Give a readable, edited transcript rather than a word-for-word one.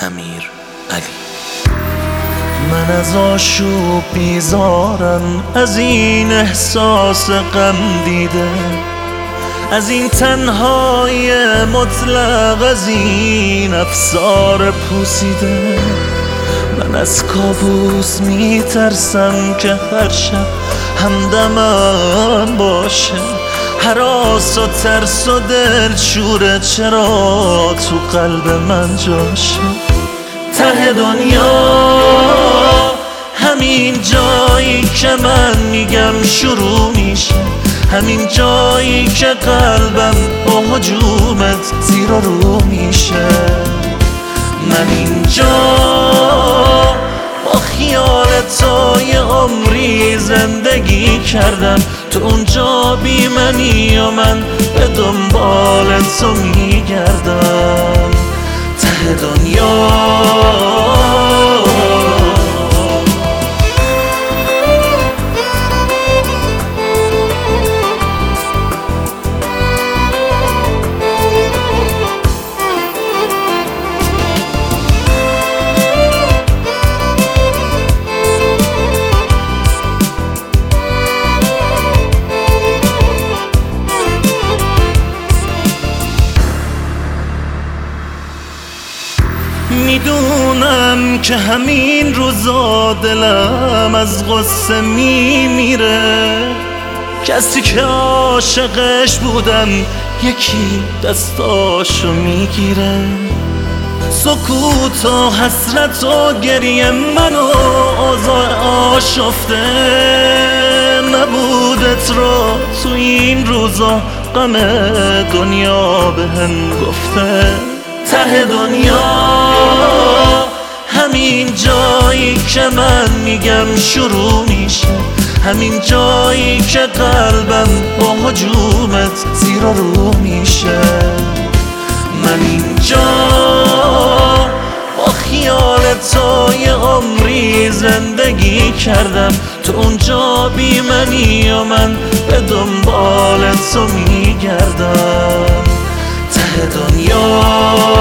امیر علی. من از آشوب بیزارم، از این احساس غم دیده، از این تنهایی مطلق، از این افسار پوسیده. من از کابوس میترسم که هر شب همدمم باشه، هراس و ترس و دلشوره چرا تو قلب من جاشه. ته دنیا همین جایی که من میگم شروع میشه، همین جایی که قلبم با هجومت زیر و رو میشه. من اینجا با خیال تو یه عمری زندگی کردم، تو اونجا بی منی و من به دنبال تو میگردم. ته دنیا میدونم که همین روزا دلم از غصه میمیره، کسی که عاشقش بودم یکی دستاشو میگیره. سکوت و حسرت و گریه من و اوضاع آشفته، نبودت رو تو این روزا غم دنیا بهم گفته. ته دنیا همین جایی که من میگم شروع میشه، همین جایی که قلبم با هجومت زیر و رو میشه. من اینجا با خیال تو یه عمری زندگی کردم، تو اونجا بی منی و من به دنبال تو میگردم. ته دنیا